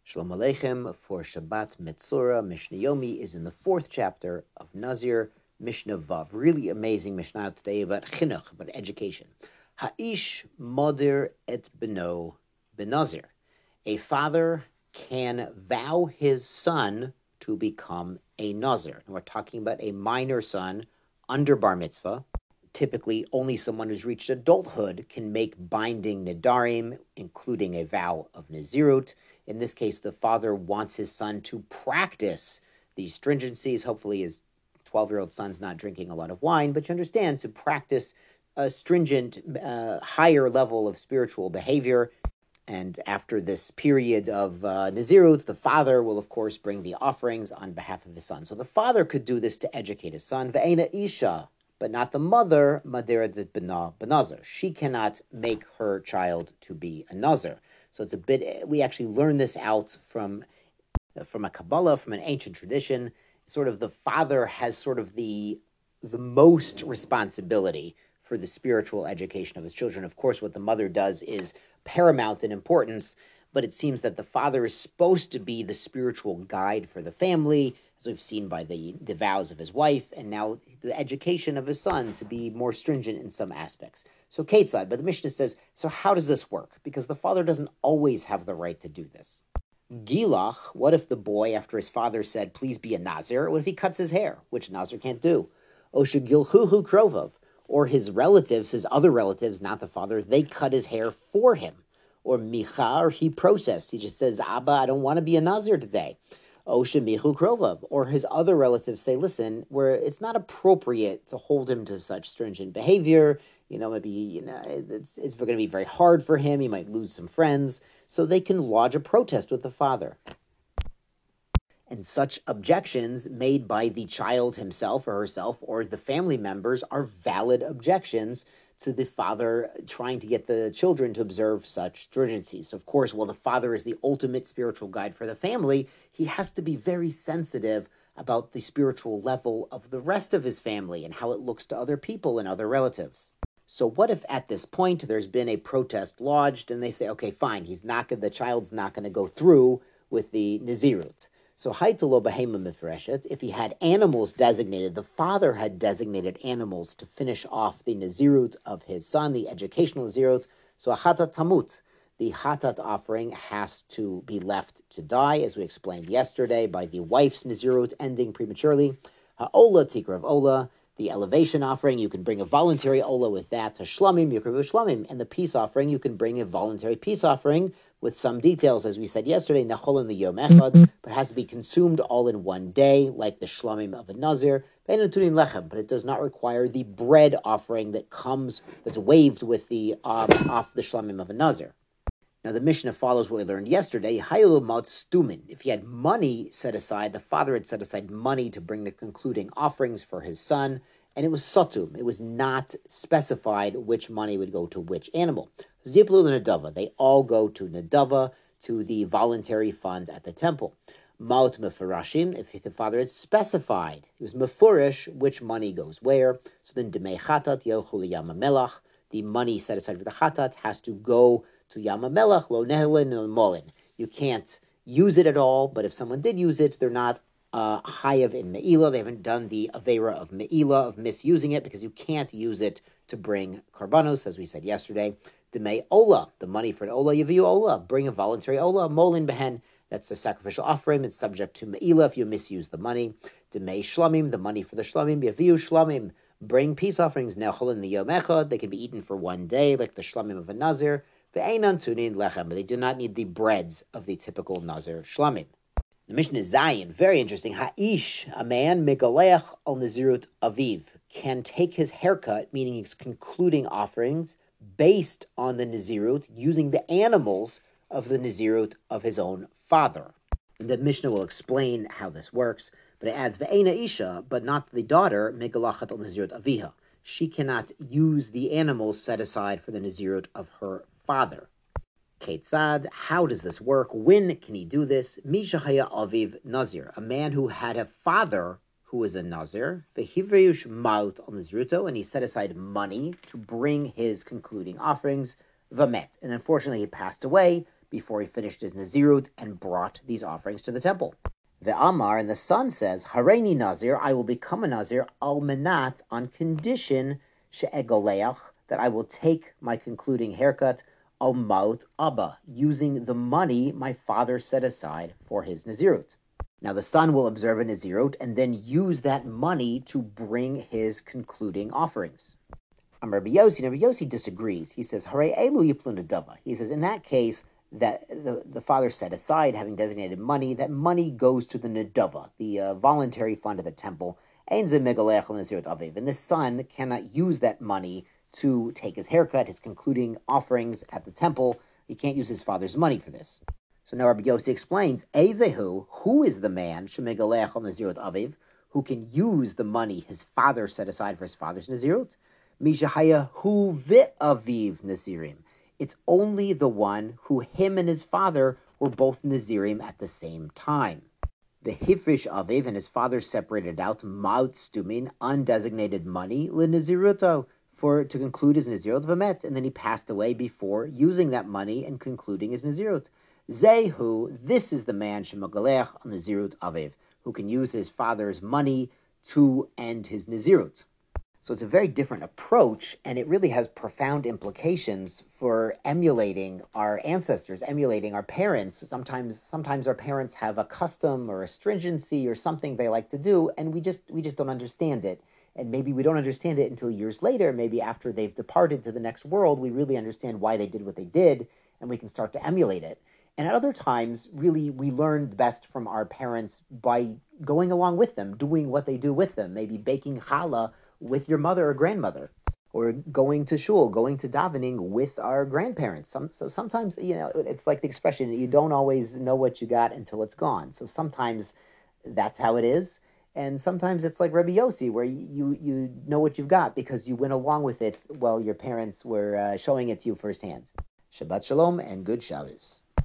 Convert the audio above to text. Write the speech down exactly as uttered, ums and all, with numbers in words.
Shalom Aleichem for Shabbat Metzora. Mishnah Yomi is in the fourth chapter of Nazir, Mishnah Vav. Really amazing Mishnah today about chinuch, about education. Ha'ish modir et beno benazir. A father can vow his son to become a nazir. And we're talking about a minor son under bar mitzvah. Typically, only someone who's reached adulthood can make binding nidarim, including a vow of nazirut. In this case, the father wants his son to practice these stringencies. Hopefully his twelve-year-old son's not drinking a lot of wine, but you understand, to practice a stringent, uh, higher level of spiritual behavior. And after this period of uh, nazirut, the father will, of course, bring the offerings on behalf of his son. So the father could do this to educate his son. Ve'ena isha, but not the mother, madera de benazir. She cannot make her child to be a nazir. So it's a bit, we actually learn this out from, from a Kabbalah, from an ancient tradition. Sort of the father has sort of the, the most responsibility for the spiritual education of his children. Of course, what the mother does is paramount in importance, but it seems that the father is supposed to be the spiritual guide for the family, as we've seen by the, the vows of his wife, and now the education of his son to be more stringent in some aspects. So Ketzad, but the Mishnah says, so how does this work? Because the father doesn't always have the right to do this. Gilach, what if the boy, after his father said, please be a Nazir, what if he cuts his hair, which a Nazir can't do? Osha Gilchuhu Krovav, or his relatives, his other relatives, not the father, they cut his hair for him. Or Michar, he protests. He just says, Abba, I don't want to be a Nazir today. Osha Michu Krovav, or his other relatives say, listen, where it's not appropriate to hold him to such stringent behavior. You know, maybe you know it's it's going to be very hard for him. He might lose some friends. So they can lodge a protest with the father. And such objections made by the child himself or herself or the family members are valid objections to the father trying to get the children to observe such stringencies. So of course, while the father is the ultimate spiritual guide for the family, he has to be very sensitive about the spiritual level of the rest of his family and how it looks to other people and other relatives. So what if at this point there's been a protest lodged and they say, okay, fine, he's not gonna, the child's not going to go through with the nazirut. So haytalo behema mifreshet, if he had animals designated, the father had designated animals to finish off the nazirut of his son, the educational nazirut. So a hatat tamut, the hatat offering has to be left to die, as we explained yesterday, by the wife's nazirut ending prematurely. Ha'ola tikra of ola, the elevation offering, you can bring a voluntary ola with that. To shlamim, yukrivu shlamim, and the peace offering, you can bring a voluntary peace offering with some details, as we said yesterday, nachol in the yom echad, but it has to be consumed all in one day, like the shlamim of a nazir, but it does not require the bread offering that comes, that's waved with the um, off the shlamim of a nazir. Now the Mishnah follows what we learned yesterday. Hayalu mat stumin. If he had money set aside, the father had set aside money to bring the concluding offerings for his son, and it was satum. It was not specified which money would go to which animal. Nadava. They all go to Nadava, to the voluntary fund at the temple. Maut mefarashim. If the father had specified, it was mefurish which money goes where. So then demei chatat yelchu liyam melach. The money set aside for the chatat has to go to Yam HaMelech, lo nehelin, no molin. You can't use it at all, but if someone did use it, they're not uh, chayav in me'ilah. They haven't done the avera of me'ilah, of misusing it, because you can't use it to bring karbanos, as we said yesterday. Demei ola, the money for an ola, yaviu ola, bring a voluntary ola, molin behen, that's a sacrificial offering. It's subject to me'ilah if you misuse the money. Demei shlamim, the money for the shlamim, yaviu shlamim, bring peace offerings, nechol in the yom echad. They can be eaten for one day, like the shlamim of a nazir. But they do not need the breads of the typical Nazir shlamim. The Mishnah is Zayin, very interesting. Ha'ish, a man, megaleach al nazirut aviv, can take his haircut, meaning his concluding offerings, based on the nazirut, using the animals of the nazirut of his own father. And the Mishnah will explain how this works, but it adds ve'ena isha, but not the daughter, megalachat al nazirut aviha. She cannot use the animals set aside for the nazirut of her father. Ketzad, how does this work? When can he do this? Mishahaya aviv nazir, a man who had a father who was a nazir, vehivreiush maut al naziruto, and he set aside money to bring his concluding offerings, vamet, and unfortunately he passed away. before he finished his Nazirut and brought these offerings to the temple. The Amar, and the son says, Hareini Nazir, I will become a Nazir, al menat, on condition, she'egoleach, that I will take my concluding haircut, al maut abba, using the money my father set aside for his Nazirut. Now the son will observe a Nazirut and then use that money to bring his concluding offerings. Um, Rabbi Yossi, Rabbi Yossi disagrees. He says, Hare elu yiplun dava. He says, in that case, that the, the father set aside, having designated money, that money goes to the Nedava, the uh, voluntary fund of the temple. And the son cannot use that money to take his haircut, his concluding offerings at the temple. He can't use his father's money for this. So now Rabbi Yossi explains, Ezehu, who is the man, Shemegalech al Nazirut Aviv, who can use the money his father set aside for his father's Nazirut? Mishahaya hu ve'aviv Nazirim. It's only the one who him and his father were both Nazirim at the same time. The Hifrish Aviv and his father separated out Maut Stumin, undesignated money, le Naziruto, for to conclude his Nazirut Vamet, and then he passed away before using that money and concluding his Nazirut. Zehu, this is the man Shemagalech Nazirut Aviv, who can use his father's money to end his Nazirut. So it's a very different approach, and it really has profound implications for emulating our ancestors, emulating our parents. Sometimes sometimes our parents have a custom or a stringency or something they like to do, and we just we just don't understand it. And maybe we don't understand it until years later, maybe after they've departed to the next world, we really understand why they did what they did, and we can start to emulate it. And at other times, really, we learn best from our parents by going along with them, doing what they do with them, maybe baking challah with your mother or grandmother, or going to shul, going to davening with our grandparents. Some, so sometimes, you know, it's like the expression, you don't always know what you got until it's gone. So sometimes that's how it is. And sometimes it's like Rabbi Yossi, where you, you know what you've got because you went along with it while your parents were uh, showing it to you firsthand. Shabbat Shalom and good Shabbos.